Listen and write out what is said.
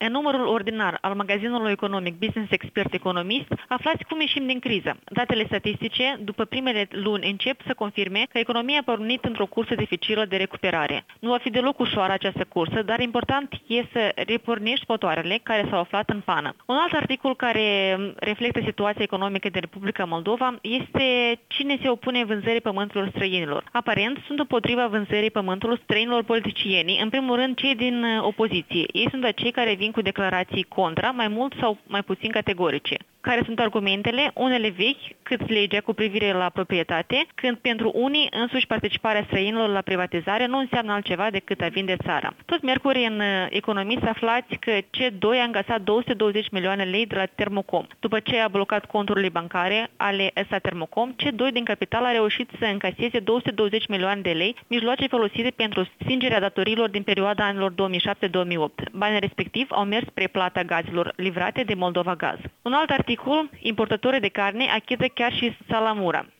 În numărul ordinar al magazinului economic Business Expert Economist, aflați cum ieșim din criză. Datele statistice, după primele luni, încep să confirme că economia a pornit într-o cursă dificilă de recuperare. Nu va fi deloc ușoară această cursă, dar important e să repornești motoarele care s-au aflat în pană. Un alt articol care reflectă situația economică din Republica Moldova este cine se opune vânzării pământurilor străinilor. Aparent, sunt împotriva vânzării pământurilor străinilor politicieni, în primul rând cei din opoziție. Ei sunt acei care vin cu declarații contra, mai mult sau mai puțin categorice. Care sunt argumentele, unele vechi, cât legea cu privire la proprietate, când pentru unii însuși participarea străinilor la privatizare nu înseamnă altceva decât a vinde țara. Tot miercuri în Economist aflați că C2 a încasat 220 milioane lei de la Termocom. După ce a blocat conturile bancare ale SA Termocom, C2 din capital a reușit să încaseze 220 milioane de lei, mijloace folosite pentru stingerea datorilor din perioada anilor 2007-2008. Banii respectiv au mers spre plata gazelor livrate de Moldova Gaz. Un alt articol, importatorii de carne achită chiar și salamura.